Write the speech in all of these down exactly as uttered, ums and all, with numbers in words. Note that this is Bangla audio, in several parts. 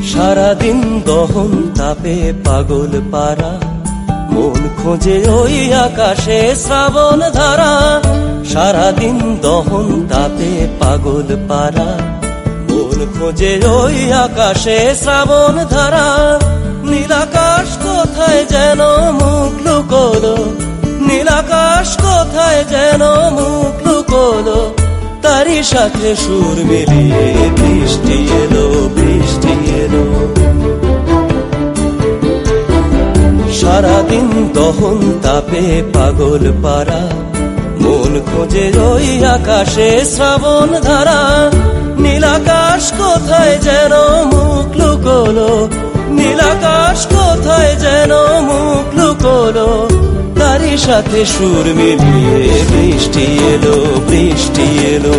সারাদিন দহন তাপে পাগল পারা, মন খোঁজে ওই আকাশে শ্রাবণ ধারা। সারাদিন দহন তাপে পাগল পারা, মন খোঁজে ওই আকাশে শ্রাবণ ধারা। নীলাকাশ কোথায় যেন মুখ লুকোলো, নীলাকাশ কোথায় যেন মুখ লুকোলো। তারই সাথে সুর মিলিয়ে বৃষ্টি এলো, বৃষ্টি এলো। সারাদিন দহন তাপে পাগল পারা, মন খোঁজে ওই আকাশে শ্রাবণ ধারা। নীলাকাশ কোথায় যেন মুখ লুকোলো, নীলাকাশ কোথায় যেন মুখ লুকোলো। তারই সাথে সুর মিলিয়ে বৃষ্টি এলো, বৃষ্টি এলো।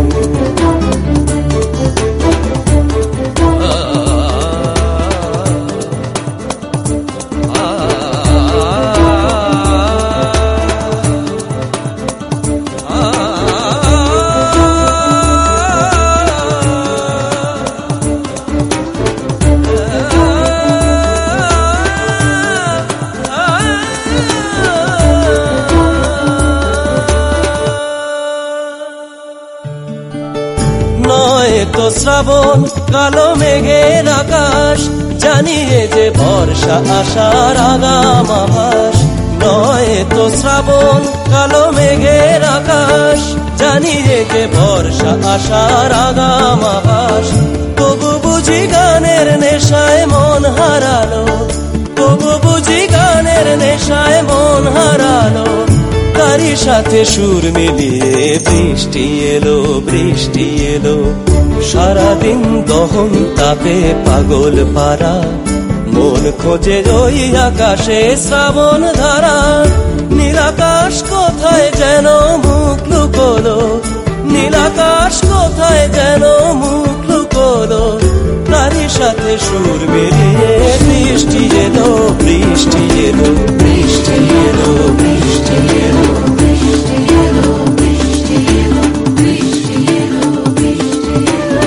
তো শ্রাবণ কালো মেঘের আকাশ, জানিয়ে যে বর্ষা আসার আগাম আভাস। নয় তো শ্রাবণ কালো মেঘের আকাশ, জানিয়ে যে বর্ষা আসার আগাম আভাস। তবু বুঝি গানের নেশায় মন হারালো, তবু বুঝি গানের নেশায় মন হারালো। তারই সাথে সুর মিলিয়ে বৃষ্টি এলো, বৃষ্টি এলো। সারাদিন দহন তাপে পাগল পারা, মন খোঁজে ওই আকাশে শ্রাবণ ধারা। নীলাকাশ কোথায় যেন মুখ লুকোলো, নীলাকাশ কোথায় যেন মুখ লুকোলো। তারই সাথে সুর মিলিয়ে বৃষ্টি এলো, বৃষ্টি এলো, বৃষ্টি এলো, বৃষ্টি এলো, বৃষ্টি এলো, বৃষ্টি এলো, বৃষ্টি এলো, বৃষ্টি এলো।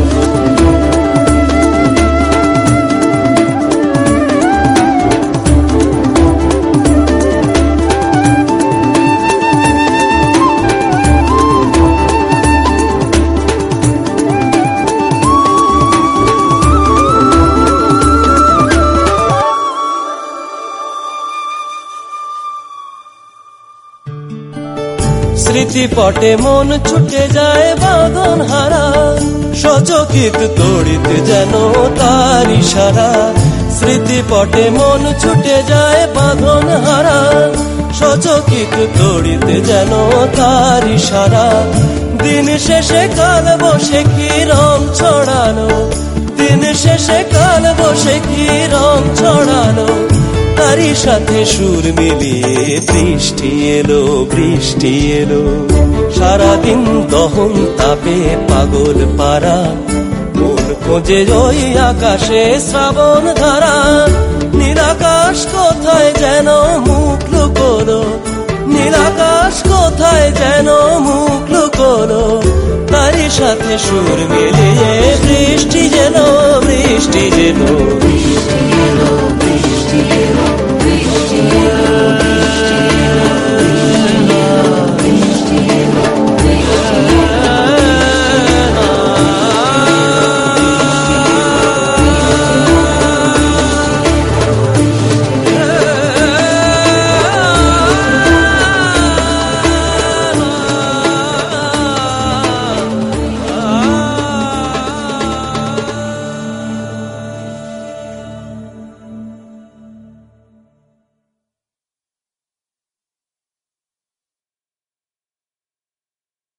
স্মৃতিপটে মন ছুটে যায় বাঁধন হারা, সচকিত তড়িত যেন তার ইশারা। স্মৃতিপটে মন ছুটে যায় বাঁধন হারা, সচকিত তড়িত যেন তার ইশারা। দিন শেষে কাল বসে কি রং ছড়ানো, দিন শেষে কাল বসে কি রং ছড়ানো। তারই সাথে সুর মিলিয়ে বৃষ্টি এলো, বৃষ্টি এলো। সারাদিন দহন তাপে পাগল পারা, মন খোঁজে ওই আকাশে শ্রাবণ ধারা। নীলাকাশ কোথায় যেন মুখ লুকোলো, নীলাকাশ কোথায় যেন মুখ লুকোলো। তারই সাথে সুর মিলিয়ে বৃষ্টি এলো, বৃষ্টি এলো।